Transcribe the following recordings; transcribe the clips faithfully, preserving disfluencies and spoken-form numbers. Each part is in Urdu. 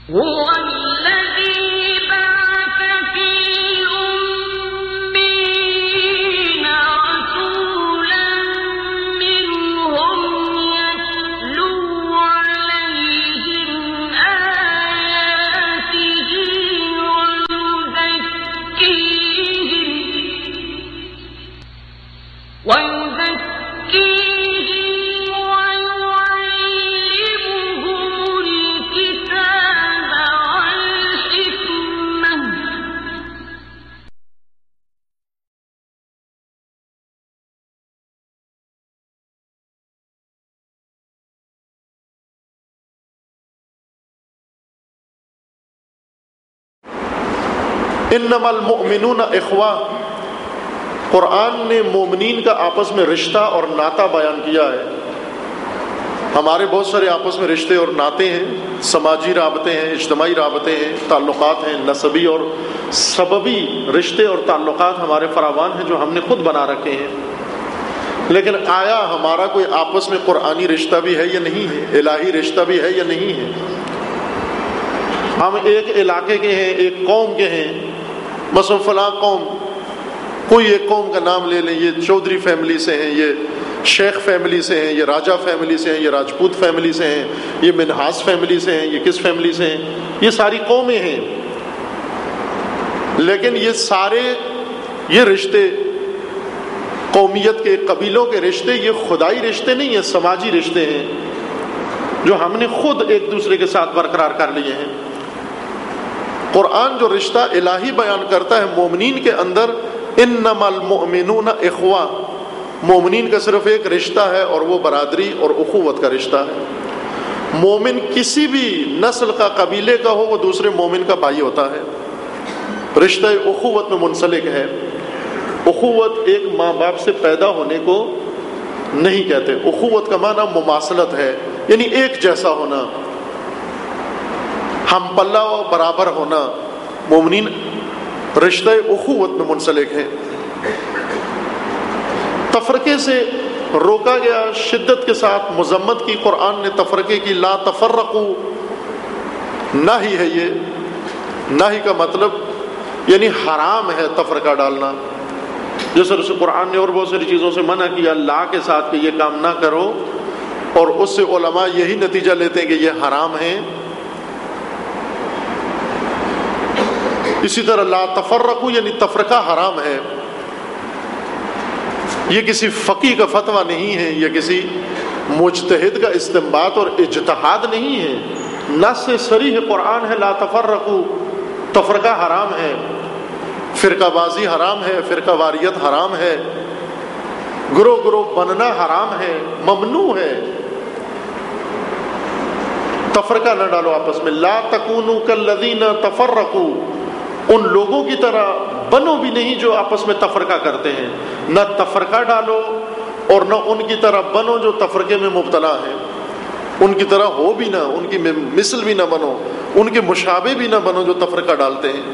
انمل المؤمنون اخوہ، قرآن نے مومنین کا آپس میں رشتہ اور ناطہ بیان کیا ہے۔ ہمارے بہت سارے آپس میں رشتے اور ناطے ہیں، سماجی رابطے ہیں، اجتماعی رابطے ہیں، تعلقات ہیں، نسبی اور سببی رشتے اور تعلقات ہمارے فراوان ہیں جو ہم نے خود بنا رکھے ہیں۔ لیکن آیا ہمارا کوئی آپس میں قرآنی رشتہ بھی ہے یا نہیں ہے، الہی رشتہ بھی ہے یا نہیں ہے؟ ہم ایک علاقے کے ہیں، ایک قوم کے ہیں، مثلا فلاں قوم، کوئی ایک قوم کا نام لے لیں، یہ چودھری فیملی سے ہیں، یہ شیخ فیملی سے ہیں، یہ راجہ فیملی سے ہیں، یہ راجپوت فیملی سے ہیں، یہ منہاس فیملی سے ہیں، یہ کس فیملی سے ہیں، یہ ساری قومیں ہیں۔ لیکن یہ سارے یہ رشتے، قومیت کے، قبیلوں کے رشتے، یہ خدائی رشتے نہیں ہیں، سماجی رشتے ہیں جو ہم نے خود ایک دوسرے کے ساتھ برقرار کر لیے ہیں۔ قرآن جو رشتہ الہی بیان کرتا ہے مومنین کے اندر، انما المؤمنون اخوہ، مومنین کا صرف ایک رشتہ ہے اور وہ برادری اور اخوت کا رشتہ ہے۔ مومن کسی بھی نسل کا، قبیلے کا ہو، وہ دوسرے مومن کا بھائی ہوتا ہے، رشتہ اخوت میں منسلک ہے۔ اخوت ایک ماں باپ سے پیدا ہونے کو نہیں کہتے، اخوت کا معنی مماثلت ہے، یعنی ایک جیسا ہونا، ہم پلہ و برابر ہونا۔ مومنین رشتہ اخوت میں منسلک ہیں۔ تفرقے سے روکا گیا، شدت کے ساتھ مذمت کی قرآن نے تفرقے کی، لا تفرقو، نہی ہے یہ، نہی کا مطلب یعنی حرام ہے تفرقہ ڈالنا۔ جیسے رسول قرآن نے اور بہت ساری چیزوں سے منع کیا لا کے ساتھ کہ یہ کام نہ کرو، اور اس سے علماء یہی نتیجہ لیتے ہیں کہ یہ حرام ہے۔ اسی طرح لا تفرقو یعنی تفرقہ حرام ہے، یہ کسی فقیہ کا فتویٰ نہیں ہے، یہ کسی مجتہد کا استنباط اور اجتہاد نہیں ہے، نص صریح قرآن ہے لا تفرقو، تفرقہ حرام ہے، فرقہ بازی حرام ہے، فرقہ واریت حرام ہے، گروہ گروہ بننا حرام ہے، ممنوع ہے۔ تفرقہ نہ ڈالو آپس میں، لا تکونوا کالذین تفرقوا، ان لوگوں کی طرح بنو بھی نہیں جو آپس میں تفرقہ کرتے ہیں، نہ تفرقہ ڈالو اور نہ ان کی طرح بنو جو تفرقے میں مبتلا ہیں، ان کی طرح ہو بھی نہ، ان کی مثل بھی نہ بنو، ان کے مشابہ بھی نہ بنو جو تفرقہ ڈالتے ہیں۔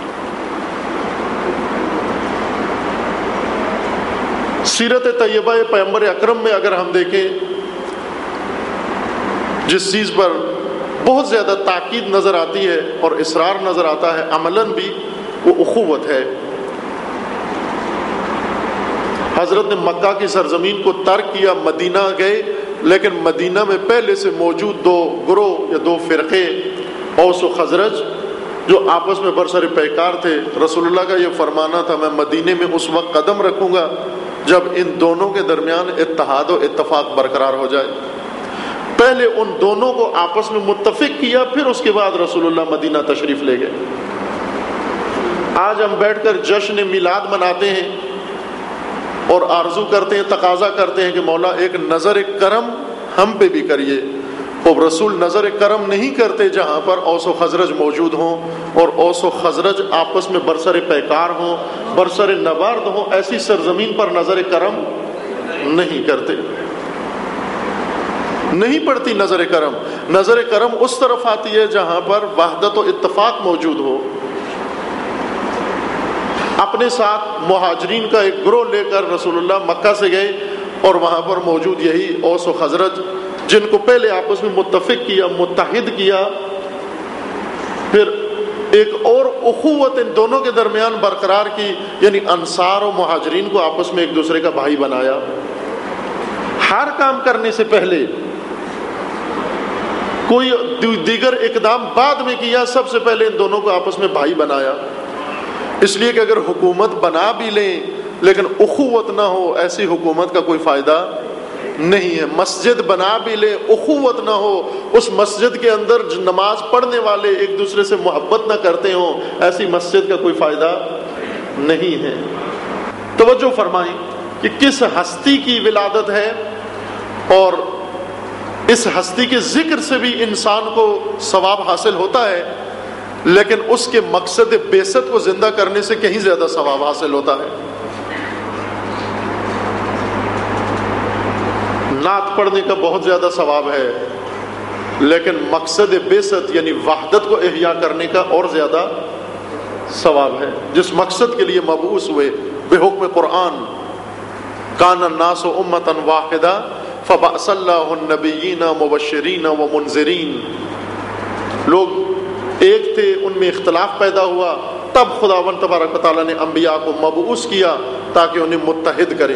سیرت طیبہ پیغمبر اکرم میں اگر ہم دیکھیں، جس چیز پر بہت زیادہ تاکید نظر آتی ہے اور اصرار نظر آتا ہے عملاً بھی، وہ اخوت ہے۔ حضرت نے مکہ کی سرزمین کو ترک کیا، مدینہ گئے، لیکن مدینہ میں پہلے سے موجود دو گروہ یا دو فرقے، اوس و خزرج، جو آپس میں برسر پیکار تھے۔ رسول اللہ کا یہ فرمانا تھا، میں مدینے میں اس وقت قدم رکھوں گا جب ان دونوں کے درمیان اتحاد و اتفاق برقرار ہو جائے۔ پہلے ان دونوں کو آپس میں متفق کیا، پھر اس کے بعد رسول اللہ مدینہ تشریف لے گئے۔ آج ہم بیٹھ کر جشن میلاد مناتے ہیں اور آرزو کرتے ہیں، تقاضا کرتے ہیں کہ مولا ایک نظر کرم ہم پہ بھی کریے، اور رسول نظر کرم نہیں کرتے جہاں پر اوس و خزرج موجود ہوں اور اوس و خزرج آپس میں برسر پیکار ہوں، برسر نبرد ہوں، ایسی سرزمین پر نظر کرم نہیں کرتے، نہیں پڑتی نظر کرم۔ نظر کرم اس طرف آتی ہے جہاں پر وحدت و اتفاق موجود ہو۔ اپنے ساتھ مہاجرین کا ایک گروہ لے کر رسول اللہ مکہ سے گئے، اور وہاں پر موجود یہی اوس و خزرج، جن کو پہلے آپس میں متفق کیا، متحد کیا، پھر ایک اور اخوت ان دونوں کے درمیان برقرار کی، یعنی انصار و مہاجرین کو آپس میں ایک دوسرے کا بھائی بنایا. ہر کام کرنے سے پہلے کوئی دیگر اقدام بعد میں کیا، سب سے پہلے ان دونوں کو آپس میں بھائی بنایا. اس لیے کہ اگر حکومت بنا بھی لیں لیکن اخوت نہ ہو، ایسی حکومت کا کوئی فائدہ نہیں ہے. مسجد بنا بھی لیں، اخوت نہ ہو، اس مسجد کے اندر جو نماز پڑھنے والے ایک دوسرے سے محبت نہ کرتے ہوں، ایسی مسجد کا کوئی فائدہ نہیں ہے. توجہ فرمائیں کہ کس ہستی کی ولادت ہے، اور اس ہستی کے ذکر سے بھی انسان کو ثواب حاصل ہوتا ہے، لیکن اس کے مقصد بعثت کو زندہ کرنے سے کہیں زیادہ ثواب حاصل ہوتا ہے. نعت پڑھنے کا بہت زیادہ ثواب ہے، لیکن مقصد بعثت یعنی وحدت کو احیا کرنے کا اور زیادہ ثواب ہے. جس مقصد کے لیے مبعوث ہوئے بحکم قرآن، کان الناس امۃ واحدہ فبعث اللہ النبیین مبشرین ومنذرین. لوگ ایک تھے، ان میں اختلاف پیدا ہوا، تب خداوند تبارک و تعالیٰ نے انبیاء کو مبعوث کیا تاکہ انہیں متحد کرے.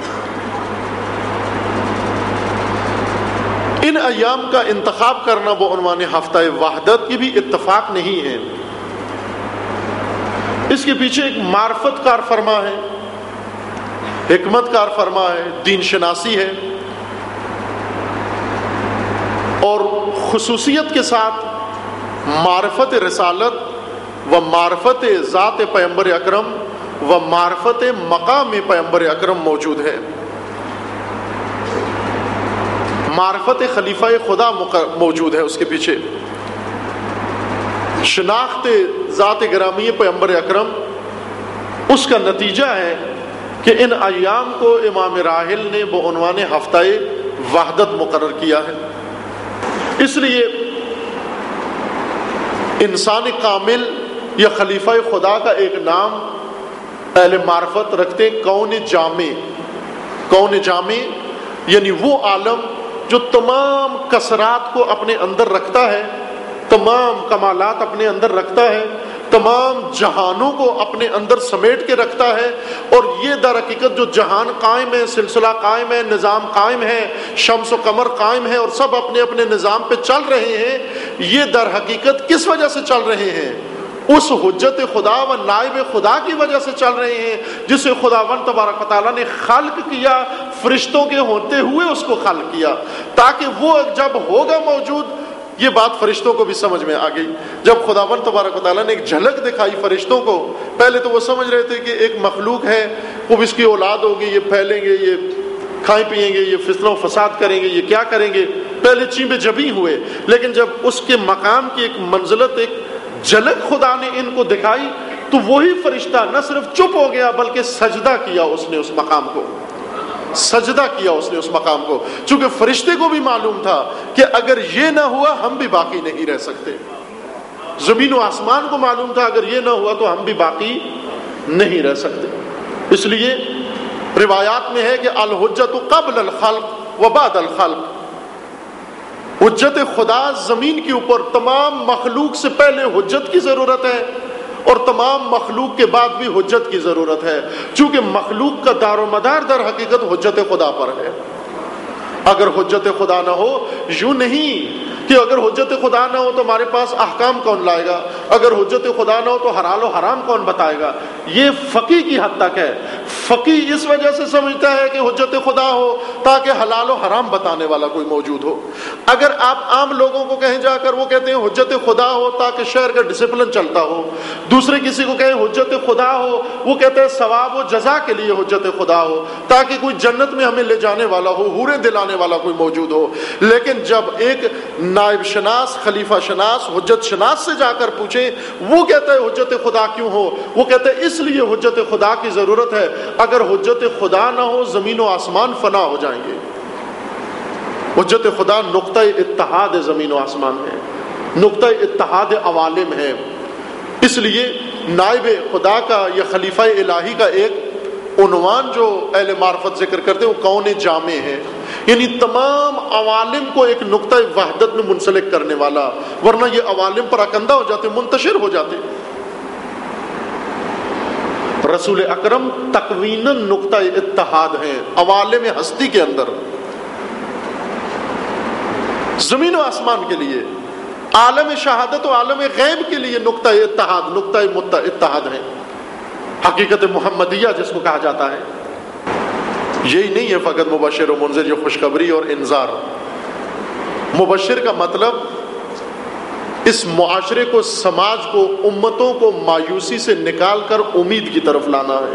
ان ایام کا انتخاب کرنا بعنوان ہفتہ وحدت کی بھی اتفاق نہیں ہے. اس کے پیچھے ایک معرفت کار فرما ہے، حکمت کار فرما ہے، دین شناسی ہے، اور خصوصیت کے ساتھ معرفت رسالت و معرفت ذات پیغمبر اکرم و معرفت مقام پیغمبر اکرم موجود ہے. معرفت خلیفہ خدا موجود ہے اس کے پیچھے. شناخت ذات گرامی پیغمبر اکرم اس کا نتیجہ ہے کہ ان ایام کو امام راحل نے بعنوان ہفتہ وحدت مقرر کیا ہے. اس لیے انسان کامل یا خلیفہ خدا کا ایک نام اہل معرفت رکھتے کون جامع. کون جامع یعنی وہ عالم جو تمام کثرات کو اپنے اندر رکھتا ہے، تمام کمالات اپنے اندر رکھتا ہے، تمام جہانوں کو اپنے اندر سمیٹ کے رکھتا ہے، اور یہ در حقیقت جو جہان قائم ہے، سلسلہ قائم ہے، نظام قائم ہے، شمس و قمر قائم ہے، اور سب اپنے اپنے نظام پہ چل رہے ہیں، یہ در حقیقت کس وجہ سے چل رہے ہیں؟ اس حجت خدا و نائب خدا کی وجہ سے چل رہے ہیں جسے خداوند تبارک و تعالیٰ نے خلق کیا، فرشتوں کے ہوتے ہوئے اس کو خلق کیا، تاکہ وہ جب ہوگا موجود. یہ بات فرشتوں کو بھی سمجھ میں آ گئی. جب خداوند تبارک و تعالیٰ نے ایک جھلک دکھائی فرشتوں کو، پہلے تو وہ سمجھ رہے تھے کہ ایک مخلوق ہے، وہ اس کی اولاد ہوگی، یہ پھیلیں گے، یہ کھائیں پیئیں گے، یہ فتنہ و فساد کریں گے، یہ کیا کریں گے. پہلے چیمے جبھی ہوئے، لیکن جب اس کے مقام کی ایک منزلت، ایک جھلک خدا نے ان کو دکھائی، تو وہی فرشتہ نہ صرف چپ ہو گیا بلکہ سجدہ کیا اس نے اس مقام کو، سجدہ کیا اس نے اس مقام کو. چونکہ فرشتے کو بھی معلوم تھا کہ اگر یہ نہ ہوا ہم بھی باقی نہیں رہ سکتے. زمین و آسمان کو معلوم تھا اگر یہ نہ ہوا تو ہم بھی باقی نہیں رہ سکتے. اس لیے روایات میں ہے کہ الحجت قبل الخلق و بعد الخلق. حجت خدا زمین کے اوپر تمام مخلوق سے پہلے حجت کی ضرورت ہے، اور تمام مخلوق کے بعد بھی حجت کی ضرورت ہے، چونکہ مخلوق کا دار و مدار در حقیقت حجت خدا پر ہے. اگر حجت خدا نہ ہو، یوں نہیں کہ اگر حجت خدا نہ ہو تو ہمارے پاس احکام کون لائے گا، اگر حجت خدا نہ ہو تو حلال و حرام کون بتائے گا. یہ فقی کی حد تک ہے. فقی اس وجہ سے سمجھتا ہے کہ حجت خدا ہو تاکہ حلال و حرام بتانے والا کوئی موجود ہو. اگر آپ عام لوگوں کو کہیں جا کر، وہ کہتے ہیں حجت خدا ہو تاکہ شہر کا ڈسپلن چلتا ہو. دوسرے کسی کو کہیں حجت خدا ہو، وہ کہتے ہیں ثواب و جزا کے لیے حجت خدا ہو تاکہ کوئی جنت میں ہمیں لے جانے والا ہو، حوریں دلانے والا کوئی موجود ہو. لیکن جب ایک نائب شناس، خلیفہ شناس، حجت شناس سے جا کر پوچھیں، وہ کہتا ہے حجت خدا کیوں ہو؟ وہ کہتا ہے اس لیے حجت خدا کی ضرورت ہے. اگر حجت خدا نہ ہو زمین و آسمان فنا ہو جائیں گے. حجت خدا نقطہ اتحاد زمین و آسمان ہے، نقطہ اتحاد عوالم ہے. اس لیے نائب خدا کا یا خلیفہ الہی کا ایک عنوان جو اہل معرفت ذکر کرتے ہیں وہ کون جامع ہے، یعنی تمام عوالم کو ایک نقطہ وحدت میں منسلک کرنے والا، ورنہ یہ عوالم پر اکندہ ہو جاتے، منتشر ہو جاتے۔ رسول اکرم تکویناً نقطہ اتحاد ہیں عوالم ہستی کے اندر، زمین و آسمان کے لیے، عالم شہادت و عالم غیب کے لیے نقطہ اتحاد، نقطہ اتحاد ہیں، حقیقت محمدیہ جس کو کہا جاتا ہے۔ یہی نہیں ہے فقط مبشر و منذر، یہ خوشخبری اور انذار۔ مبشر کا مطلب اس معاشرے کو، سماج کو، امتوں کو مایوسی سے نکال کر امید کی طرف لانا ہے،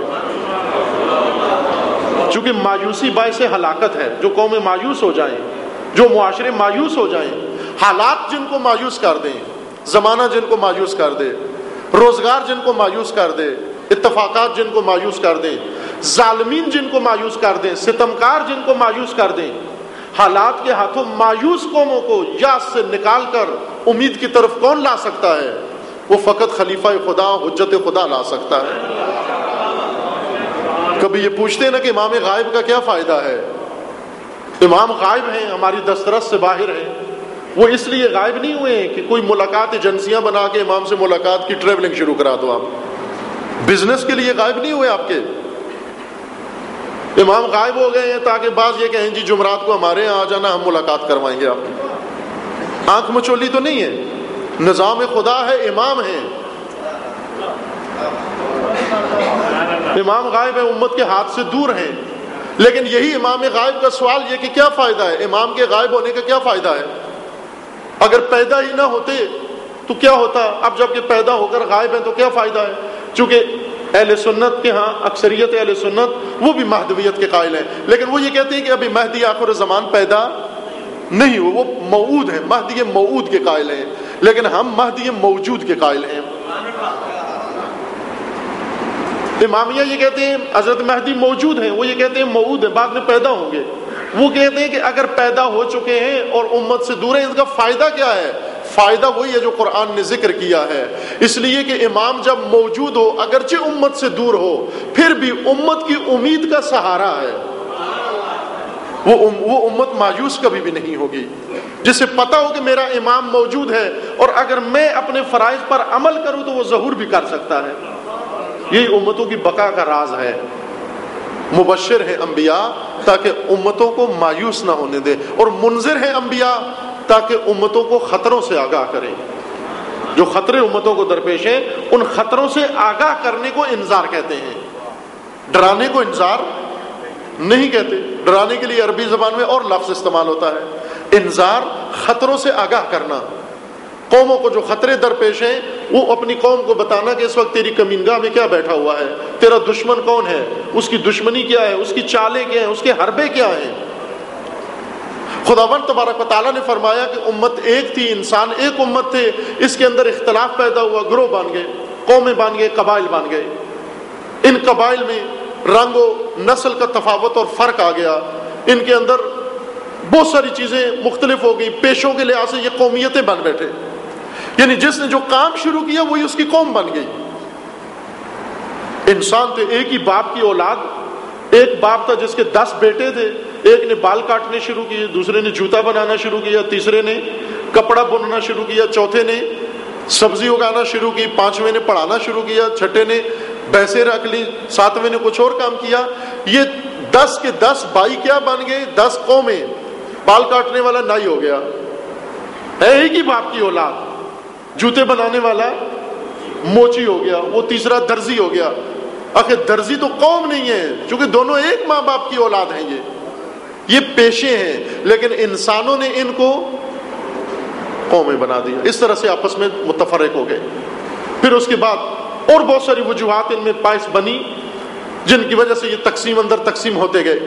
چونکہ مایوسی باعث ہلاکت ہے۔ جو قومیں مایوس ہو جائیں، جو معاشرے مایوس ہو جائیں، حالات جن کو مایوس کر دیں، زمانہ جن کو مایوس کر دے، روزگار جن کو مایوس کر دے، اتفاقات جن کو مایوس کر دیں، ظالمین جن کو مایوس کر دیں، ستمکار جن کو مایوس کر دیں، حالات کے ہاتھوں مایوس قوموں کو یاس سے نکال کر امید کی طرف کون لا سکتا ہے؟ وہ فقط خلیفہ خدا، حجت خدا لا سکتا ہے۔ کبھی یہ پوچھتے ہیں نا کہ امام غائب کا کیا فائدہ ہے؟ امام غائب ہیں، ہماری دسترس سے باہر ہیں۔ وہ اس لیے غائب نہیں ہوئے ہیں کہ کوئی ملاقات ایجنسیاں بنا کے امام سے ملاقات کی ٹریولنگ شروع کرا دو، آپ بزنس کے لیے غائب نہیں ہوئے آپ کے۔ امام غائب ہو گئے ہیں تاکہ بعض یہ کہیں جی جمعرات کو ہمارے یہاں آ جانا، ہم ملاقات کروائیں گے آپ کی۔ آنکھ مچولی تو نہیں ہے، نظام خدا ہے، امام ہیں، امام غائب ہے، امت کے ہاتھ سے دور ہیں۔ لیکن یہی امام غائب کا سوال یہ کہ کیا فائدہ ہے؟ امام کے غائب ہونے کا کیا فائدہ ہے؟ اگر پیدا ہی نہ ہوتے تو کیا ہوتا؟ اب جب کہ پیدا ہو کر غائب ہیں تو کیا فائدہ ہے؟ چونکہ اہل سنت کے ہاں اکثریت اہل سنت وہ بھی مہدویت کے قائل ہیں، لیکن وہ یہ کہتے ہیں کہ ابھی مہدی آخر زمان پیدا نہیں ہو، وہ موعود ہیں، مہدی موعود کے قائل ہیں، لیکن ہم مہدی موجود کے قائل ہیں۔ امامیہ یہ کہتے ہیں حضرت مہدی موجود ہیں، وہ یہ کہتے ہیں موعود ہیں، بعد میں پیدا ہوں گے۔ وہ کہتے ہیں کہ اگر پیدا ہو چکے ہیں اور امت سے دور ہیں، اس کا فائدہ کیا ہے؟ فائدہ وہی ہے جو قرآن نے ذکر کیا ہے، اس لیے کہ امام جب موجود ہو اگرچہ امت سے دور ہو پھر بھی امت کی امید کا سہارا ہے، وہ ام وہ امت مایوس کبھی بھی نہیں ہوگی، جسے پتا ہو کہ میرا امام موجود ہے اور اگر میں اپنے فرائض پر عمل کروں تو وہ ظہور بھی کر سکتا ہے۔ یہی امتوں کی بقا کا راز ہے۔ مبشر ہیں انبیاء تاکہ امتوں کو مایوس نہ ہونے دے، اور منذر ہیں انبیاء تاکہ امتوں کو خطروں سے آگاہ کریں۔ جو خطرے امتوں کو درپیش ہیں ان خطروں سے آگاہ کرنے کو انذار کہتے ہیں، ڈرانے کو انذار نہیں کہتے۔ ڈرانے کے لیے عربی زبان میں اور لفظ استعمال ہوتا ہے، انذار خطروں سے آگاہ کرنا۔ قوموں کو جو خطرے درپیش ہیں وہ اپنی قوم کو بتانا کہ اس وقت تیری کمینگاہ میں کیا بیٹھا ہوا ہے، تیرا دشمن کون ہے، اس کی دشمنی کیا ہے، اس کی چالیں کیا ہیں، اس کے حربے کیا ہیں۔ خداوند تبارک و تعالیٰ نے فرمایا کہ امت ایک تھی، انسان ایک امت تھے، اس کے اندر اختلاف پیدا ہوا، گروہ بن گئے، قومیں بن گئے، قبائل بن گئے۔ ان قبائل میں رنگ و نسل کا تفاوت اور فرق آ گیا، ان کے اندر بہت ساری چیزیں مختلف ہو گئی، پیشوں کے لحاظ سے یہ قومیتیں بن بیٹھے، یعنی جس نے جو کام شروع کیا وہی اس کی قوم بن گئی۔ انسان تھے ایک ہی باپ کی اولاد، ایک باپ تھا جس کے دس بیٹے تھے، ایک نے بال کاٹنے شروع کیے، دوسرے نے جوتا بنانا شروع کیا، تیسرے نے کپڑا بننا شروع کیا، چوتھے نے سبزی اگانا شروع کی، پانچویں نے پڑھانا شروع کیا، چھٹے نے بھینسیں رکھ لی، ساتویں نے کچھ اور کام کیا۔ یہ دس کے دس بھائی کیا بن گئے؟ دس قومیں۔ بال کاٹنے والا نائی ہو گیا، ہے ایک ہی باپ کی اولاد۔ جوتے بنانے والا موچی ہو گیا، وہ تیسرا درزی ہو گیا۔ آخر درزی تو قوم نہیں ہے، چونکہ دونوں ایک ماں باپ کی اولاد ہیں، یہ یہ پیشے ہیں، لیکن انسانوں نے ان کو قومیں بنا دیا، اس طرح سے آپس میں متفرق ہو گئے۔ پھر اس کے بعد اور بہت ساری وجوہات ان میں باعث بنی جن کی وجہ سے یہ تقسیم اندر تقسیم ہوتے گئے۔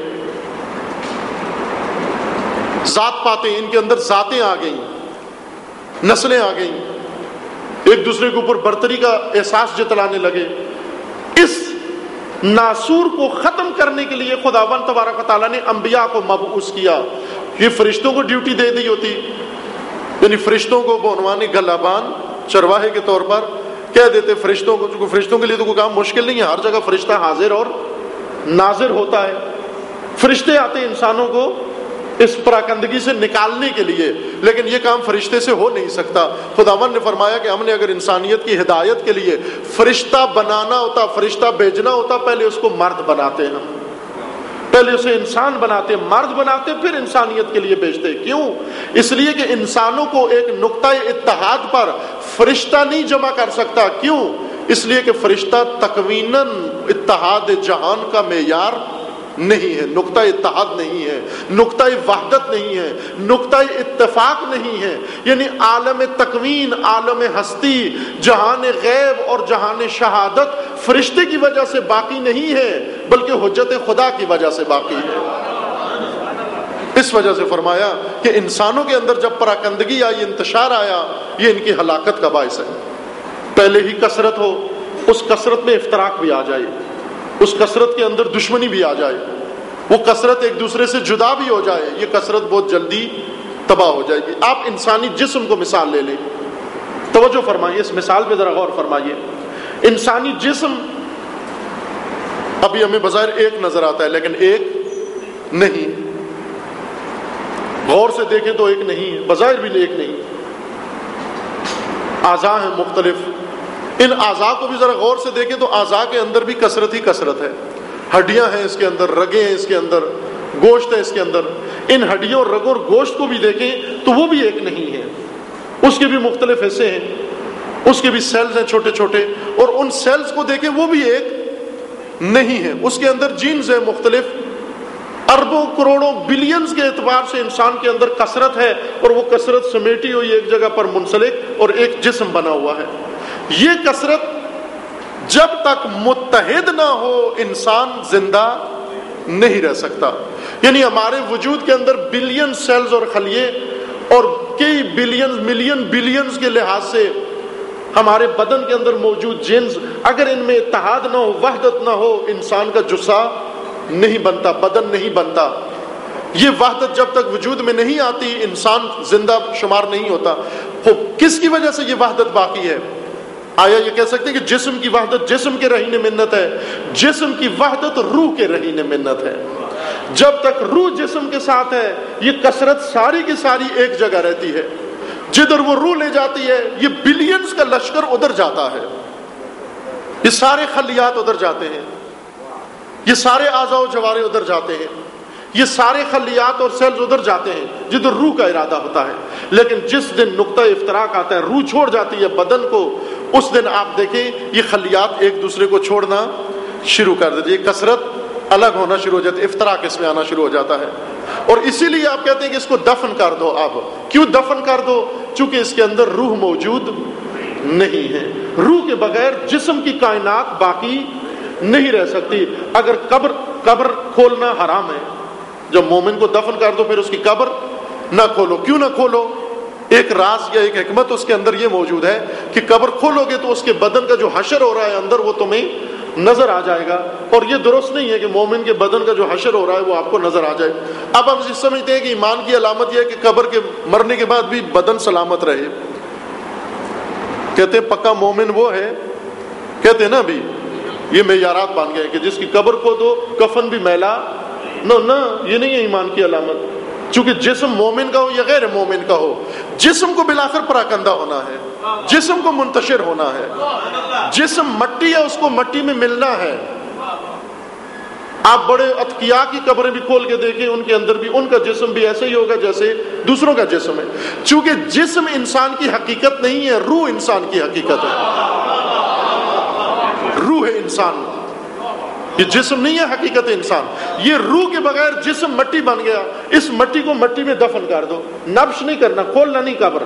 ذات پاتیں، ان کے اندر ذاتیں آ گئیں، نسلیں آ گئیں، ایک دوسرے کے اوپر برتری کا احساس جتلانے لگے۔ اس ناسور کو ختم کرنے کے لیے خداوند تبارک و تعالیٰ نے انبیاء کو مبعوث کیا۔ یہ فرشتوں کو ڈیوٹی دے دی ہوتی، یعنی فرشتوں کو بعنوان گلابان چرواہے کے طور پر کہہ دیتے فرشتوں کو، چونکہ فرشتوں کے لیے تو کوئی کام مشکل نہیں ہے، ہر جگہ فرشتہ حاضر اور ناظر ہوتا ہے، فرشتے آتے ہیں انسانوں کو اس پراکندگی سے نکالنے کے لیے، لیکن یہ کام فرشتے سے ہو نہیں سکتا۔ خداوند نے فرمایا کہ ہم نے اگر انسانیت کی ہدایت کے لیے فرشتہ بنانا ہوتا، فرشتہ بھیجنا ہوتا، پہلے اس کو مرد بناتے ہیں، ہم پہلے اسے انسان بناتے، مرد بناتے، پھر انسانیت کے لیے بھیجتے۔ کیوں؟ اس لیے کہ انسانوں کو ایک نقطہ اتحاد پر فرشتہ نہیں جمع کر سکتا۔ کیوں؟ اس لیے کہ فرشتہ تکویناً اتحاد جہان کا معیار نہیں ہے، نقطہ اتحاد نہیں ہے، نقطہ وحدت نہیں ہے، نقطہ اتفاق نہیں ہے۔ یعنی عالم تکوین، عالم ہستی، جہان غیب اور جہان شہادت فرشتے کی وجہ سے باقی نہیں ہے، بلکہ حجت خدا کی وجہ سے باقی ہے۔ اس وجہ سے فرمایا کہ انسانوں کے اندر جب پراکندگی آئی، انتشار آیا، یہ ان کی ہلاکت کا باعث ہے۔ پہلے ہی کثرت ہو، اس کثرت میں افتراق بھی آ جائے، اس کثرت کے اندر دشمنی بھی آ جائے، وہ کثرت ایک دوسرے سے جدا بھی ہو جائے، یہ کثرت بہت جلدی تباہ ہو جائے گی۔ آپ انسانی جسم کو مثال لے لیں، توجہ فرمائیے، اس مثال پہ ذرا غور فرمائیے۔ انسانی جسم ابھی ہمیں بظاہر ایک نظر آتا ہے، لیکن ایک نہیں، غور سے دیکھیں تو ایک نہیں ہے، بظاہر بھی ایک نہیں، اعضاء ہیں مختلف۔ ان اعضاء کو بھی ذرا غور سے دیکھیں تو اعضاء کے اندر بھی کثرت ہی کثرت ہے، ہڈیاں ہیں اس کے اندر، رگیں ہیں اس کے اندر، گوشت ہے اس کے اندر۔ ان ہڈیوں، رگوں اور گوشت کو بھی دیکھیں تو وہ بھی ایک نہیں ہے، اس کے بھی مختلف حصے ہیں، اس کے بھی سیلز ہیں چھوٹے چھوٹے، اور ان سیلز کو دیکھیں وہ بھی ایک نہیں ہے، اس کے اندر جینز ہیں مختلف، اربوں کروڑوں بلینز کے اعتبار سے انسان کے اندر کثرت ہے، اور وہ کثرت سمیٹی ہوئی ایک جگہ پر منسلک اور ایک جسم بنا ہوا ہے۔ یہ کثرت جب تک متحد نہ ہو انسان زندہ نہیں رہ سکتا۔ یعنی ہمارے وجود کے اندر بلین سیلز اور خلیے اور کئی بلین ملین بلینز کے لحاظ سے ہمارے بدن کے اندر موجود جنس، اگر ان میں اتحاد نہ ہو، وحدت نہ ہو، انسان کا جسہ نہیں بنتا، بدن نہیں بنتا۔ یہ وحدت جب تک وجود میں نہیں آتی انسان زندہ شمار نہیں ہوتا۔ کس کی وجہ سے یہ وحدت باقی ہے؟ آیا یہ کہہ سکتے ہیں کہ جسم کی وحدت جسم کے رہین منت ہے؟ جسم کی وحدت روح کے رہین منت ہے۔ جب تک روح جسم کے ساتھ ہے یہ کثرت ساری کی ساری ایک جگہ رہتی ہے، جدھر وہ روح لے جاتی ہے یہ بلینز کا لشکر ادھر جاتا ہے، یہ سارے خلیات ادھر جاتے ہیں، یہ سارے اعضاء و جوارے ادھر جاتے ہیں، یہ سارے خلیات اور سیلز ادھر جاتے ہیں جدھر روح کا ارادہ ہوتا ہے۔ لیکن جس دن نقطہ افتراق آتا ہے، روح چھوڑ جاتی ہے بدن کو، اس دن آپ دیکھیں یہ خلیات ایک دوسرے کو چھوڑنا شروع کر دیتی ہے، کثرت الگ ہونا شروع ہو جاتی ہے، افتراق اس میں آنا شروع ہو جاتا ہے۔ اور اسی لیے آپ کہتے ہیں کہ اس کو دفن کر دو۔ اب کیوں دفن کر دو؟ چونکہ اس کے اندر روح موجود نہیں ہے۔ روح کے بغیر جسم کی کائنات باقی نہیں رہ سکتی۔ اگر قبر قبر کھولنا حرام ہے، جب مومن کو دفن کر دو پھر اس کی قبر نہ کھولو۔ کیوں نہ کھولو؟ ایک راز یا ایک حکمت اس کے اندر یہ موجود ہے کہ قبر کھولو گے تو اس کے بدن کا جو حشر ہو رہا ہے اندر وہ تمہیں نظر آ جائے گا، اور یہ درست نہیں ہے کہ مومن کے بدن کا جو حشر ہو رہا ہے وہ آپ کو نظر آ جائے۔ اب ہم سمجھتے ہیں کہ ایمان کی علامت یہ ہے کہ قبر کے مرنے کے بعد بھی بدن سلامت رہے۔ کہتے ہیں پکا مومن وہ ہے، کہتے ہیں نا ابھی یہ معیارات بن گئے کہ جس کی قبر کو دو کفن بھی میلا نہ نہ، یہ نہیں ہے ایمان کی علامت۔ چونکہ جسم مومن کا ہو یا غیر مومن کا ہو، جسم کو بلاخر پراکندہ ہونا ہے، جسم کو منتشر ہونا ہے۔ جسم مٹی ہے، اس کو مٹی میں ملنا ہے۔ آپ بڑے اتقیاء کی قبریں بھی کھول کے دیکھیں، ان کے اندر بھی ان کا جسم بھی ایسے ہی ہوگا جیسے دوسروں کا جسم ہے۔ چونکہ جسم انسان کی حقیقت نہیں ہے، روح انسان کی حقیقت ہے، روح ہے انسان، یہ جسم نہیں ہے حقیقت انسان۔ یہ روح کے بغیر جسم مٹی بن گیا، اس مٹی کو مٹی میں دفن کر دو، نبش نہیں کرنا، کھولنا نہیں قبر۔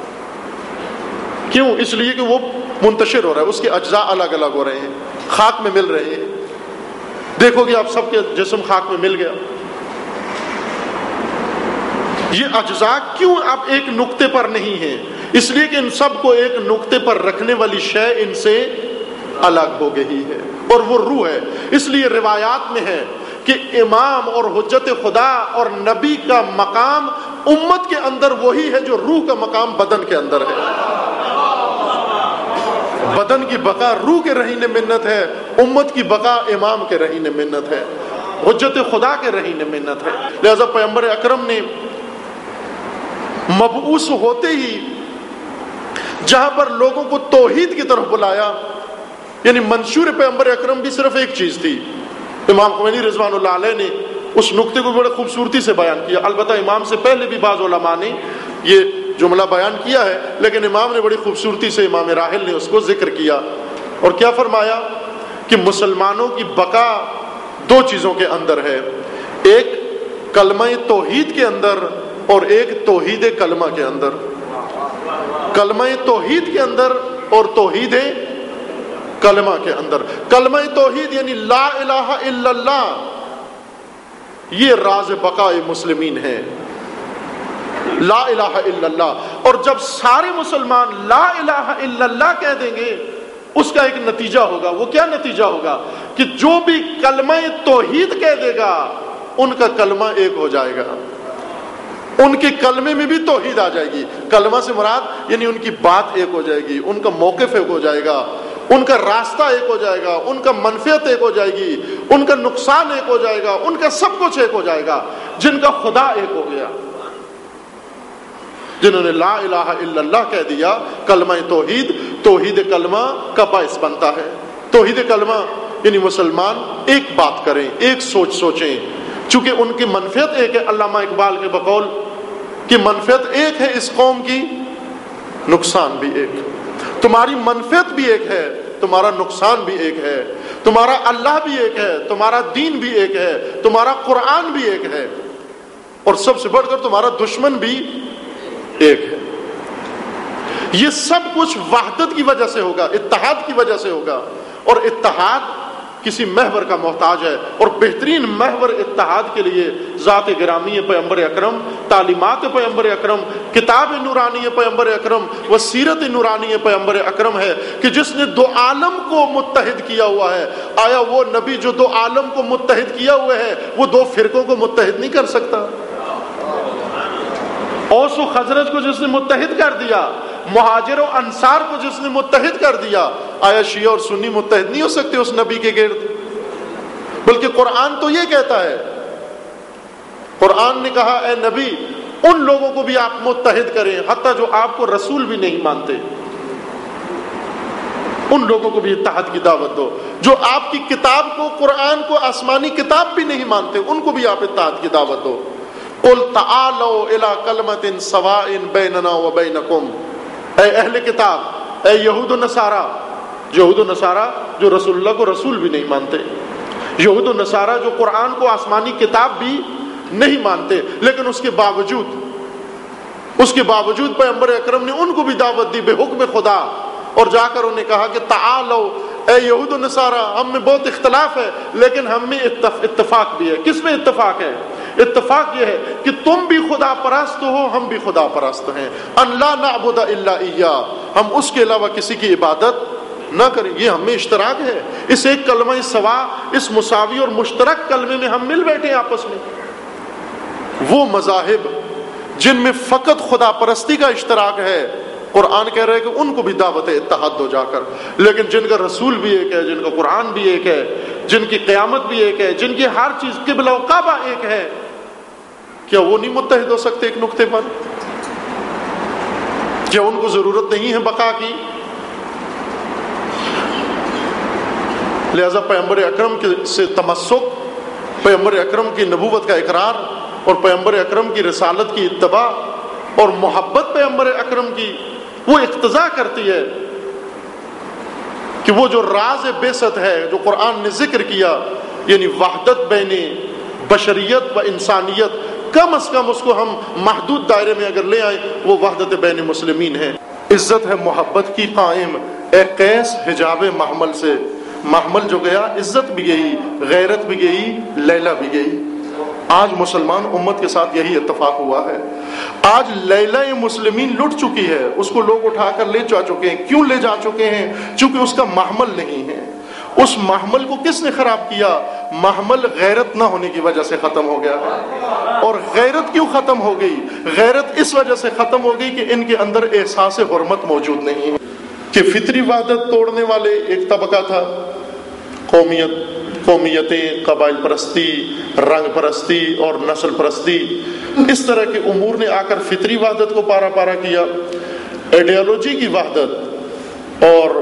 کیوں؟ اس لیے کہ وہ منتشر ہو رہا ہے، اس کے اجزاء الگ الگ ہو رہے ہیں، خاک میں مل رہے ہیں۔ دیکھو گے آپ سب کے جسم خاک میں مل گیا۔ یہ اجزاء کیوں اب ایک نقطے پر نہیں ہیں؟ اس لیے کہ ان سب کو ایک نقطے پر رکھنے والی شے ان سے الگ ہو گئی ہے، اور وہ روح ہے۔ اس لیے روایات میں ہے کہ امام اور حجت خدا اور نبی کا مقام امت کے اندر وہی ہے جو روح کا مقام بدن کے اندر ہے۔ بدن کی بقا روح کے رہین منت ہے، امت کی بقا امام کے رہین منت ہے۔ حجت خدا کے رہین منت ہے۔ لہذا پیغمبر اکرم نے مبعوث ہوتے ہی جہاں پر لوگوں کو توحید کی طرف بلایا، یعنی منشور پیغمبر اکرم بھی صرف ایک چیز تھی۔ امام خمینی رضوان اللہ علیہ نے اس نقطے کو بڑے خوبصورتی سے بیان کیا، البتہ امام سے پہلے بھی بعض علماء نے یہ جملہ بیان کیا ہے، لیکن امام نے بڑی خوبصورتی سے، امام راحل نے اس کو ذکر کیا، اور کیا فرمایا کہ مسلمانوں کی بقا دو چیزوں کے اندر ہے، ایک کلمہ توحید کے اندر اور ایک توحید کلمہ کے اندر۔ کلمہ توحید کے اندر اور توحید کلمہ کے اندر۔ کلمہ توحید یعنی لا الہ الا اللہ، یہ راز بقاء مسلمین ہے، لا الہ الا اللہ۔ اور جب سارے مسلمان لا الہ الا اللہ کہہ دیں گے، اس کا ایک نتیجہ ہوگا۔ وہ کیا نتیجہ ہوگا؟ کہ جو بھی کلمہ توحید کہہ دے گا ان کا کلمہ ایک ہو جائے گا، ان کے کلمے میں بھی توحید آ جائے گی۔ کلمہ سے مراد یعنی ان کی بات ایک ہو جائے گی، ان کا موقف ایک ہو جائے گا، ان کا راستہ ایک ہو جائے گا، ان کا منفعت ایک ہو جائے گی، ان کا نقصان ایک ہو جائے گا، ان کا سب کچھ ایک ہو جائے گا۔ جن کا خدا ایک ہو گیا، جنہوں نے لا الہ الا اللہ کہہ دیا، کلمہ توحید توحید کلمہ کا باعث بنتا ہے۔ توحید کلمہ یعنی مسلمان ایک بات کریں، ایک سوچ سوچیں، چونکہ ان کی منفعت ایک ہے۔ علامہ اقبال کے بقول کہ منفعت ایک ہے اس قوم کی، نقصان بھی ایک۔ تمہاری منفعت بھی ایک ہے، تمہارا نقصان بھی ایک ہے، تمہارا اللہ بھی ایک ہے، تمہارا دین بھی ایک ہے، تمہارا قرآن بھی ایک ہے، اور سب سے بڑھ کر تمہارا دشمن بھی ایک ہے۔ یہ سب کچھ وحدت کی وجہ سے ہوگا، اتحاد کی وجہ سے ہوگا، اور اتحاد کسی محور کا محتاج ہے، اور بہترین محور اتحاد کے لیے ذات گرامی پیغمبر اکرم، تعلیمات پیغمبر اکرم، کتاب نورانی پیغمبر اکرم و سیرت نورانی پیغمبر اکرم ہے، کہ جس نے دو عالم کو متحد کیا ہوا ہے۔ آیا وہ نبی جو دو عالم کو متحد کیا ہوا ہے وہ دو فرقوں کو متحد نہیں کر سکتا؟ اوس و خزرج کو جس نے متحد کر دیا، مہاجر و انصار کو جس نے متحد کر دیا، آیا شیعہ اور سنی متحد نہیں ہو سکتے اس نبی کے گرد؟ بلکہ قرآن تو یہ کہتا ہے، قرآن نے کہا اے نبی ان لوگوں کو بھی آپ متحد کریں حتیٰ جو آپ کو رسول بھی نہیں مانتے، ان لوگوں کو بھی اتحاد کی دعوت دو۔ جو آپ کی کتاب کو، قرآن کو آسمانی کتاب بھی نہیں مانتے، ان کو بھی آپ اتحاد کی دعوت دو۔ قل تعالوا الى کلمۃ سواء بیننا وبینکم، اے اہل کتاب، اے یہود و نصارہ، یہود و نصارہ جو رسول اللہ کو رسول بھی نہیں مانتے، یہود و نصارہ جو قرآن کو آسمانی کتاب بھی نہیں مانتے، لیکن اس کے باوجود اس کے باوجود پیغمبر اکرم نے ان کو بھی دعوت دی بے حکم خدا، اور جا کر انہیں کہا کہ تعالو، اے یہود و نصارہ، ہم میں بہت اختلاف ہے لیکن ہم میں اتفاق بھی ہے۔ کس میں اتفاق ہے؟ اتفاق یہ ہے کہ تم بھی خدا پرست ہو، ہم بھی خدا پرست ہیں۔ ان لا نعبد الا ایاہ، ہم اس کے علاوہ کسی کی عبادت نہ کریں۔ یہ ہم میں اشتراک ہے، اس ایک کلمہ سوا، اس مساوی اور مشترک کلمے میں ہم مل بیٹھے ہیں آپس میں۔ وہ مذاہب جن میں فقط خدا پرستی کا اشتراک ہے، قرآن کہہ رہے کہ ان کو بھی دعوت اتحاد دو جا کر، لیکن جن کا رسول بھی ایک ہے، جن کا قرآن بھی ایک ہے، جن کی قیامت بھی ایک ہے، جن کی ہر چیز قبلہ و کعبہ ایک ہے، کیا وہ نہیں متحد ہو سکتے ایک نقطے پر؟ کیا ان کو ضرورت نہیں ہے بقا کی؟ لہذا پیغمبر اکرم سے تمسک، پیغمبر اکرم کی نبوت کا اقرار اور پیغمبر اکرم کی رسالت کی اتباع اور محبت پیغمبر اکرم کی، وہ اقتضا کرتی ہے کہ وہ جو راز بعثت ہے جو قرآن نے ذکر کیا، یعنی وحدت بین بشریت و انسانیت، کم از کم اس کو ہم محدود دائرے میں اگر لے آئیں، وہ وحدت بین مسلمین ہے۔ عزت ہے محبت کی قائم، اے قیس حجاب محمل سے، محمل جو گیا عزت بھی گئی، غیرت بھی گئی، لیلہ بھی گئی۔ آج مسلمان امت کے ساتھ یہی اتفاق ہوا ہے۔ آج لیلہ مسلمین لٹ چکی ہے، اس کو لوگ اٹھا کر لے جا چکے ہیں۔ کیوں لے جا چکے ہیں؟ چونکہ اس کا محمل نہیں ہے۔ اس محمل کو کس نے خراب کیا؟ محمل غیرت نہ ہونے کی وجہ سے ختم ہو گیا ہے۔ اور غیرت کیوں ختم ہو گئی؟ غیرت اس وجہ سے ختم ہو گئی کہ ان کے اندر احساس حرمت موجود نہیں ہے۔ کہ فطری وحدت توڑنے والے ایک طبقہ تھا، قومیت، قومیتیں، قبائل پرستی، رنگ پرستی اور نسل پرستی، اس طرح کے امور نے آ کر فطری وحدت کو پارا پارا کیا۔ ایڈیالوجی کی وحدت اور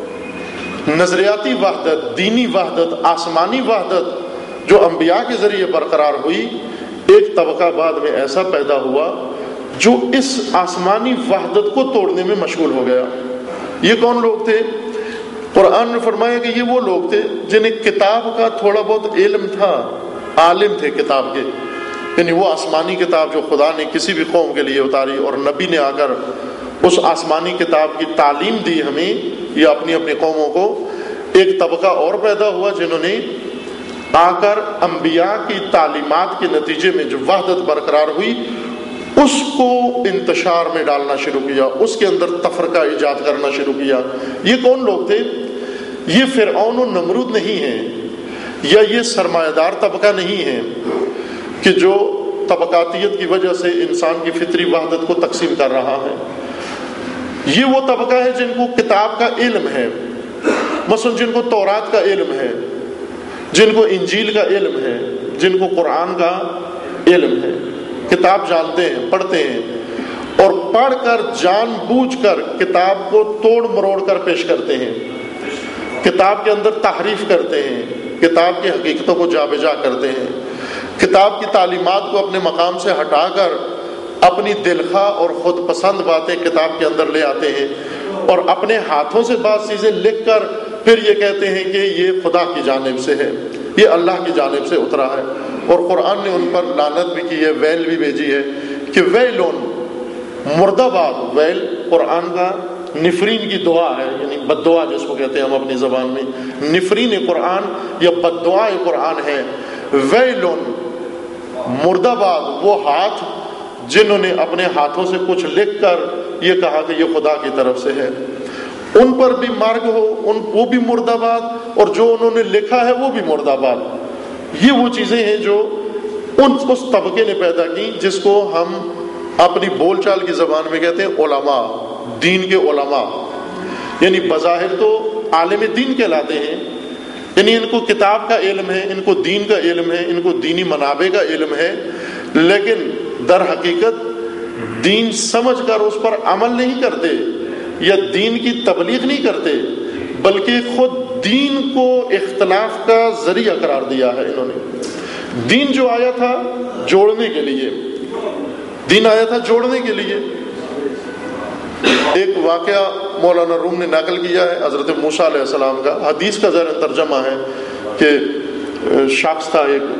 نظریاتی وحدت، دینی وحدت، آسمانی وحدت جو انبیاء کے ذریعے برقرار ہوئی، ایک طبقہ بعد میں ایسا پیدا ہوا جو اس آسمانی وحدت کو توڑنے میں مشغول ہو گیا۔ یہ کون لوگ تھے؟ قرآن نے فرمایا کہ یہ وہ لوگ تھے جنہیں کتاب کا تھوڑا بہت علم تھا، عالم تھے کتاب کے، یعنی وہ آسمانی کتاب جو خدا نے کسی بھی قوم کے لیے اتاری اور نبی نے آ کر اس آسمانی کتاب کی تعلیم دی ہمیں یا اپنی اپنی قوموں کو۔ ایک طبقہ اور پیدا ہوا جنہوں نے آ کر انبیاء کی تعلیمات کے نتیجے میں جو وحدت برقرار ہوئی اس کو انتشار میں ڈالنا شروع کیا، اس کے اندر تفرقہ ایجاد کرنا شروع کیا۔ یہ کون لوگ تھے؟ یہ فرعون و نمرود نہیں ہیں، یا یہ سرمایہ دار طبقہ نہیں ہے کہ جو طبقاتیت کی وجہ سے انسان کی فطری وحدت کو تقسیم کر رہا ہے۔ یہ وہ طبقہ ہے جن کو کتاب کا علم ہے، مثلا جن کو تورات کا علم ہے، جن کو انجیل کا علم ہے، جن کو قرآن کا علم ہے، کتاب جانتے ہیں، پڑھتے ہیں، اور پڑھ کر جان بوجھ کر کتاب کو توڑ مروڑ کر پیش کرتے ہیں، کتاب کے اندر تحریف کرتے ہیں، کتاب کی حقیقتوں کو جابجا کرتے ہیں، کتاب کی تعلیمات کو اپنے مقام سے ہٹا کر اپنی دلخواہ اور خود پسند باتیں کتاب کے اندر لے آتے ہیں، اور اپنے ہاتھوں سے بعض چیزیں لکھ کر پھر یہ کہتے ہیں کہ یہ خدا کی جانب سے ہے، یہ اللہ کی جانب سے اترا ہے۔ اور قرآن نے ان پر لعنت بھی کی ہے، ویل بھی بھیجی ہے کہ ویلون، مردہ باد۔ ویل قرآن کا نفرین کی دعا ہے، یعنی بد دعا جس کو کہتے ہیں ہم اپنی زبان میں، نفرین قرآن یا بد دعا قرآن ہے۔ ویلون، مردہ باد وہ ہاتھ جنہوں نے اپنے ہاتھوں سے کچھ لکھ کر یہ کہا کہ یہ خدا کی طرف سے ہے، ان پر بھی مرگ ہو، ان وہ بھی مردہ باد، اور جو انہوں نے لکھا ہے وہ بھی مردہ باد۔ یہ وہ چیزیں ہیں جو ان اس طبقے نے پیدا کی جس کو ہم اپنی بول چال کی زبان میں کہتے ہیں علماء، دین کے علماء، یعنی بظاہر تو عالم دین کہلاتے ہیں، یعنی ان کو کتاب کا علم ہے، ان کو دین کا علم ہے، ان کو دینی منابع کا علم ہے، لیکن در حقیقت دین سمجھ کر اس پر عمل نہیں کرتے یا دین کی تبلیغ نہیں کرتے، بلکہ خود دین کو اختلاف کا ذریعہ قرار دیا ہے انہوں نے۔ دین جو آیا تھا جوڑنے کے لیے، دین آیا تھا جوڑنے کے لیے۔ ایک واقعہ مولانا روم نے نقل کیا ہے حضرت موسیٰ علیہ السلام کا، حدیث کا زیر ترجمہ ہے کہ شخص تھا، ایک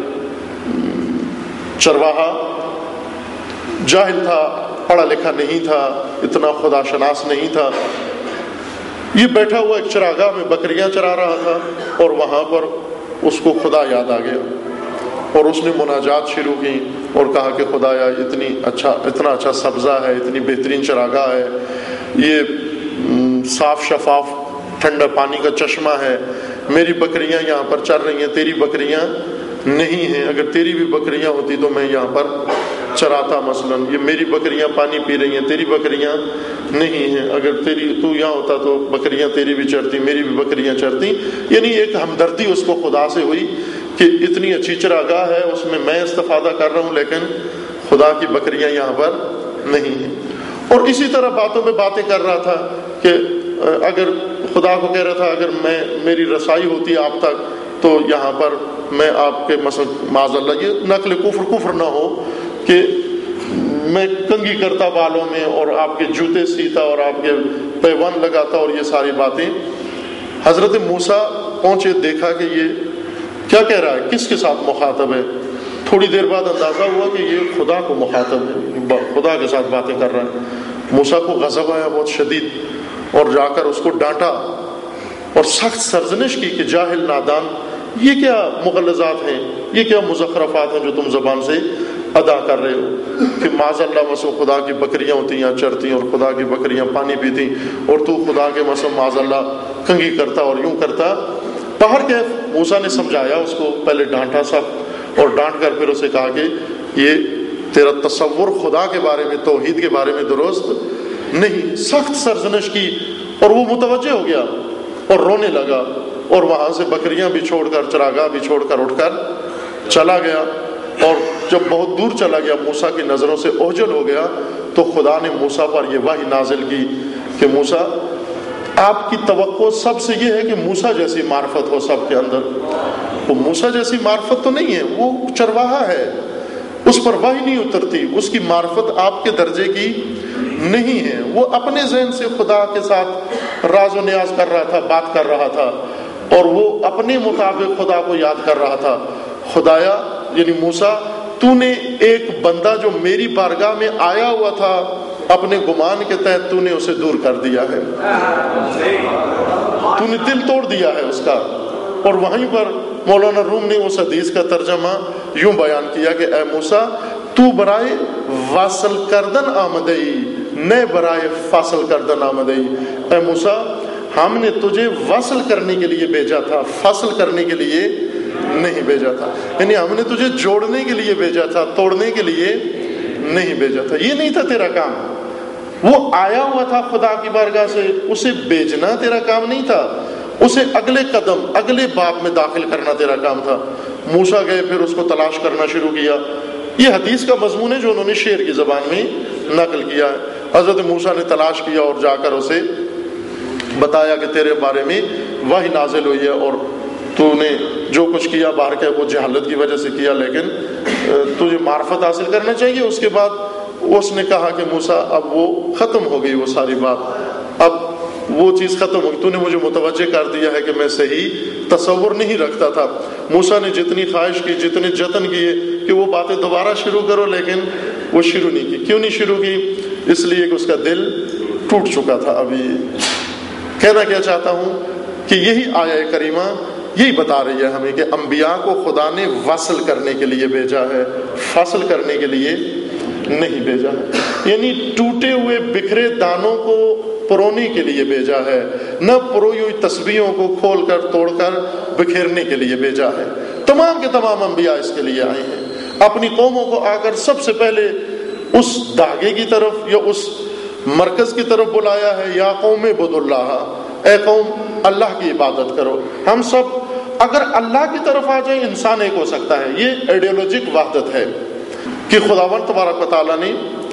چرواہا، جاہل تھا، پڑھا لکھا نہیں تھا، اتنا خدا شناس نہیں تھا، یہ بیٹھا ہوا ایک چراگاہ میں بکریاں چرا رہا تھا، اور وہاں پر اس کو خدا یاد آ گیا اور اس نے مناجات شروع کی اور کہا کہ خدایا اتنی اچھا اتنا اچھا سبزہ ہے، اتنی بہترین چراگاہ ہے، یہ صاف شفاف ٹھنڈا پانی کا چشمہ ہے، میری بکریاں یہاں پر چر رہی ہیں، تیری بکریاں نہیں ہیں، اگر تیری بھی بکریاں ہوتی تو میں یہاں پر چراتا، مثلا یہ میری بکریاں پانی پی رہی ہیں، تیری بکریاں نہیں ہیں، اگر تیری تو یہاں ہوتا تو بکریاں تیری بھی چرتی، میری بھی بکریاں چرتی۔ یعنی ایک ہمدردی اس کو خدا سے ہوئی کہ اتنی اچھی چراگاہ ہے، اس میں میں استفادہ کر رہا ہوں لیکن خدا کی بکریاں یہاں پر نہیں ہیں۔ اور اسی طرح باتوں میں باتیں کر رہا تھا کہ اگر خدا کو کہہ رہا تھا اگر میں میری رسائی ہوتی آپ تک تو یہاں پر میں آپ کے مثلا معاذ اللہ یہ نقل کفر کفر نہ ہو کہ میں کنگھی کرتا بالوں میں اور آپ کے جوتے سیتا اور آپ کے پیوند لگاتا اور یہ ساری باتیں۔ حضرت موسیٰ پہنچے، دیکھا کہ یہ کیا کہہ رہا ہے، کس کے ساتھ مخاطب ہے۔ تھوڑی دیر بعد اندازہ ہوا کہ یہ خدا کو مخاطب ہے، خدا کے ساتھ باتیں کر رہا ہے۔ موسیٰ کو غضب آیا بہت شدید اور جا کر اس کو ڈانٹا اور سخت سرزنش کی کہ جاہل نادان، یہ کیا مغلظات ہیں، یہ کیا مزخرفات ہیں جو تم زبان سے ادا کر رہے ہو کہ معاذ اللہ مسو خدا کی بکریاں ہوتی ہیں چرتی اور خدا کی بکریاں پانی پیتی اور تو خدا کے مسو معاذ اللہ کنگھی کرتا اور یوں کرتا۔ باہر کے موسیٰ نے سمجھایا اس کو، پہلے ڈانٹا سب اور ڈانٹ کر پھر اسے کہا کہ یہ تیرا تصور خدا کے بارے میں، توحید کے بارے میں درست نہیں۔ سخت سرزنش کی اور وہ متوجہ ہو گیا اور رونے لگا اور وہاں سے بکریاں بھی چھوڑ کر چراگاہ بھی چھوڑ کر اٹھ کر چلا گیا، اور جب بہت دور چلا گیا موسیٰ کی نظروں سے اوجھل ہو گیا تو خدا نے موسیٰ پر یہ وحی نازل کی کہ موسیٰ آپ کی توقع سب سے یہ ہے کہ موسیٰ جیسی معرفت ہو سب کے اندر. وہ موسیٰ جیسی معرفت تو نہیں ہے، وہ چرواہا ہے، اس پر وحی نہیں اترتی، اس کی معرفت آپ کے درجے کی نہیں ہے. وہ اپنے ذہن سے خدا کے ساتھ راز و نیاز کر رہا تھا، بات کر رہا تھا، اور وہ اپنے مطابق خدا کو یاد کر رہا تھا. خدایا یعنی موسیٰ، تو نے ایک بندہ جو میری بارگاہ میں آیا ہوا تھا اپنے گمان کے تحت تو نے اسے دور کر دیا ہے، تو نے دل توڑ دیا ہے اس کا. اور وہیں پر مولانا روم نے اس حدیث کا ترجمہ یوں بیان کیا کہ اے موسیٰ تو برائے واصل کردن آمدئی، نئے برائے فاصل کردن آمدئی. اے موسیٰ ہم نے تجھے واصل کرنے کے لیے بھیجا تھا، فاصل کرنے کے لیے نہیں بھیجا تھا. یعنی ہم نے تجھے جوڑنے کے لیے بھیجا تھا، توڑنے کے لیے نہیں بھیجا تھا. یہ نہیں تھا تیرا کام. وہ آیا ہوا تھا خدا کی بارگاہ سے، اسے بھیجنا تیرا کام نہیں تھا، اسے اگلے قدم اگلے باب میں داخل کرنا تیرا کام تھا. موسیٰ گئے، پھر اس کو تلاش کرنا شروع کیا. یہ حدیث کا مضمون ہے جو انہوں نے شعر کی زبان میں نقل کیا ہے. حضرت موسیٰ نے تلاش کیا اور جا کر اسے بتایا کہ تیرے بارے میں وحی نازل ہوئی ہے، اور تو نے جو کچھ کیا باہر کے وہ جہالت کی وجہ سے کیا، لیکن تجھے معرفت حاصل کرنا چاہیے. اس کے بعد اس نے کہا کہ موسیٰ اب وہ ختم ہو گئی وہ ساری بات، اب وہ چیز ختم ہو گئی، تو نے مجھے متوجہ کر دیا ہے کہ میں صحیح تصور نہیں رکھتا تھا. موسیٰ نے جتنی خواہش کی، جتنے جتن کیے کہ وہ باتیں دوبارہ شروع کرو، لیکن وہ شروع نہیں کی. کیوں نہیں شروع کی؟ اس لیے کہ اس کا دل ٹوٹ چکا تھا. ابھی کہنا کیا چاہتا ہوں کہ یہی آیہ کریمہ یہی بتا رہی ہے ہمیں کہ انبیاء کو خدا نے وصل کرنے کے لیے بھیجا ہے، فصل کرنے کے لیے نہیں بھیجا ہے. یعنی ٹوٹے ہوئے بکھرے دانوں کو پرونے کے لیے بھیجا ہے، نہ پروئی ہوئی تسبیحوں کو کھول کر توڑ کر بکھیرنے کے لیے بھیجا ہے. تمام کے تمام انبیاء اس کے لیے آئے ہیں. اپنی قوموں کو آ کر سب سے پہلے اس دھاگے کی طرف یا اس مرکز کی طرف بلایا ہے، یا قوم عبد اللہ، اے قوم اللہ کی عبادت کرو. ہم سب اگر اللہ کی طرف آ جائیں انسان ایک ہو سکتا ہے. یہ آئیڈیالوجک وحدت ہے کہ خداوند تبارک و تعالیٰ نے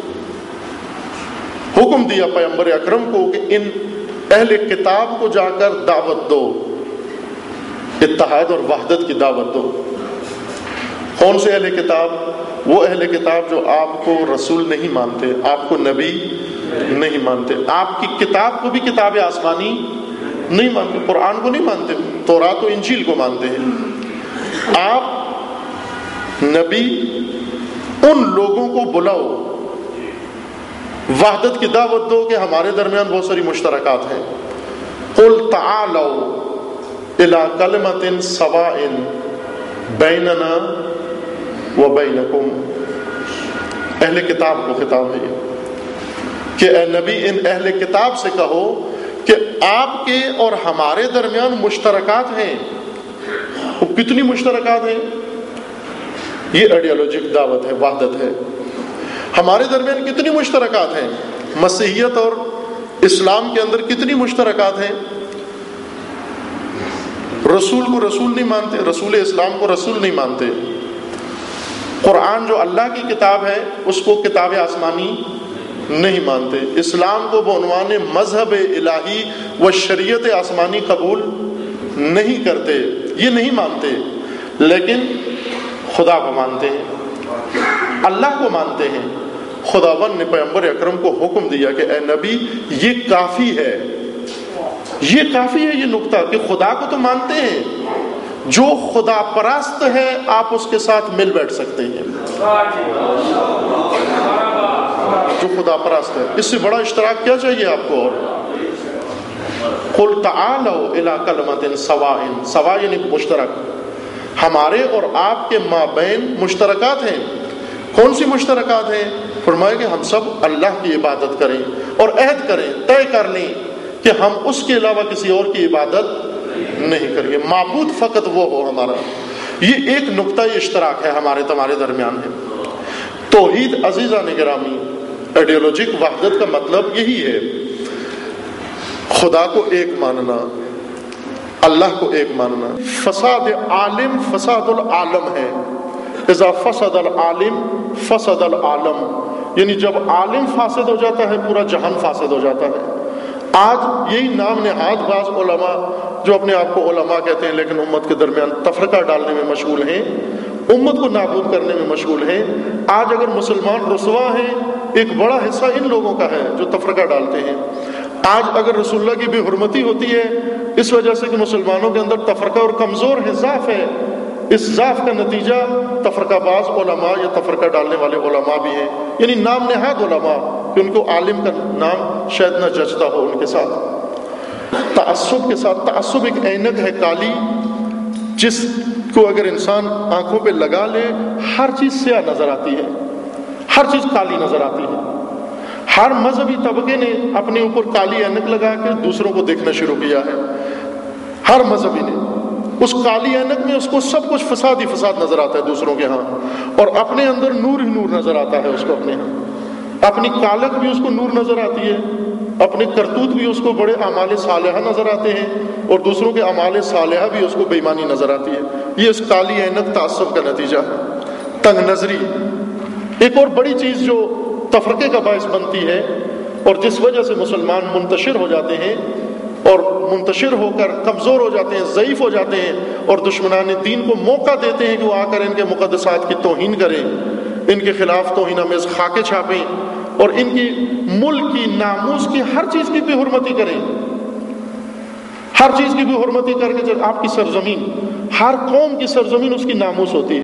حکم دیا پیغمبر اکرم کو کہ ان اہل کتاب کو جا کر دعوت دو، اتحاد اور وحدت کی دعوت دو. کون سے اہل کتاب؟ وہ اہل کتاب جو آپ کو رسول نہیں مانتے، آپ کو نبی نہیں مانتے، آپ کی کتاب کو بھی کتاب آسمانی نہیں مانتے، قرآن کو نہیں مانتے، تورات و انجیل کو مانتے ہیں. آپ نبی ان لوگوں کو بلاؤ، وحدت کی دعوت دو کہ ہمارے درمیان بہت ساری مشترکات ہیں. قل تعالوا الی کلمۃ سواء بیننا وبینکم. اہل کتاب کو خطاب ہے یہ کہ اے نبی ان اہل کتاب سے کہو کہ آپ کے اور ہمارے درمیان مشترکات ہیں. وہ کتنی مشترکات ہیں؟ یہ آئیڈیالوجک دعوت ہے، وحدت ہے. ہمارے درمیان کتنی مشترکات ہیں؟ مسیحیت اور اسلام کے اندر کتنی مشترکات ہیں؟ رسول کو رسول نہیں مانتے، رسول اسلام کو رسول نہیں مانتے. قرآن جو اللہ کی کتاب ہے اس کو کتاب آسمانی نہیں مانتے. اسلام کو بعنوان مذہب الہی و شریعت آسمانی قبول نہیں کرتے، یہ نہیں مانتے. لیکن خدا کو مانتے ہیں، اللہ کو مانتے ہیں. خداوند نے پیغمبر اکرم کو حکم دیا کہ اے نبی یہ کافی ہے، یہ کافی ہے یہ نقطہ کہ خدا کو تو مانتے ہیں، جو خدا پرست ہے آپ اس کے ساتھ مل بیٹھ سکتے ہیں. جو خدا پرست ہے، اس سے بڑا اشتراک کیا چاہیے آپ کو؟ اور قل تعالوا الی کلمۃ سواء، سواء یعنی مشترک. ہمارے اور آپ کے مابین مشترکات ہیں. کون سی مشترکات ہیں؟ فرمایا کہ ہم سب اللہ کی عبادت کریں اور عہد کریں، طے کر لیں کہ ہم اس کے علاوہ کسی اور کی عبادت نہیں کریں گے، معبود فقط وہ ہو ہمارا. یہ ایک نقطہ اشتراک ہے ہمارے تمہارے درمیان ہے. توحید عزیزان گرامی، آئیڈیالوجک وحدت کا مطلب یہی ہے، خدا کو ایک ماننا، اللہ کو ایک ماننا. فساد عالم فساد العالم ہے. اذا فسد العالم فسد العالم، یعنی جب عالم فاسد ہو جاتا ہے پورا جہان فاسد ہو جاتا ہے. آج یہی نام نہاد بعض علماء جو اپنے آپ کو علماء کہتے ہیں لیکن امت کے درمیان تفرقہ ڈالنے میں مشغول ہیں، امت کو نابود کرنے میں مشغول ہیں. آج اگر مسلمان رسوا ہیں ایک بڑا حصہ ان لوگوں کا ہے جو تفرقہ ڈالتے ہیں. آج اگر رسول اللہ کی بے حرمتی ہوتی ہے اس وجہ سے کہ مسلمانوں کے اندر تفرقہ اور کمزور ہے، ضعف ہے، اس ضعف کا نتیجہ تفرقہ باز علماء یا تفرقہ ڈالنے والے علماء بھی ہیں، یعنی نام نہاد علماء کہ ان کو عالم کا نام شاید نہ جچتا ہو ان کے ساتھ. تعصب کے ساتھ، تعصب ایک اینک ہے کالی جس کو اگر انسان آنکھوں پہ لگا لے ہر چیز سیاہ نظر آتی ہے، ہر چیز کالی نظر آتی ہے. ہر مذہبی طبقے نے اپنے اوپر کالی اینک لگا کے دوسروں کو دیکھنا شروع کیا ہے. ہر مذہبی نے اس کالی اینک میں اس کو سب کچھ فساد ہی فساد نظر آتا ہے دوسروں کے ہاں، اور اپنے اندر نور ہی نور نظر آتا ہے اس کو اپنے ہاں. اپنی کالک بھی اس کو نور نظر آتی ہے، اپنے کرتوت بھی اس کو بڑے اعمال صالحہ نظر آتے ہیں، اور دوسروں کے اعمال صالحہ بھی اس کو بے ایمانی نظر آتی ہے. یہ اس کالی اینک تعصب کا نتیجہ ہے. تنگ نظری ایک اور بڑی چیز جو تفرقے کا باعث بنتی ہے اور جس وجہ سے مسلمان منتشر ہو جاتے ہیں اور منتشر ہو کر کمزور ہو جاتے ہیں، ضعیف ہو جاتے ہیں، اور دشمنان دین کو موقع دیتے ہیں کہ وہ آ کر ان کے مقدسات کی توہین کریں، ان کے خلاف توہین آمیز خاکے چھاپیں اور ان کی ملک کی ناموس کی ہر چیز کی بے حرمتی کریں. ہر چیز کی بے حرمتی کر کے جب آپ کی سرزمین، ہر قوم کی سرزمین اس کی ناموس ہوتی ہے.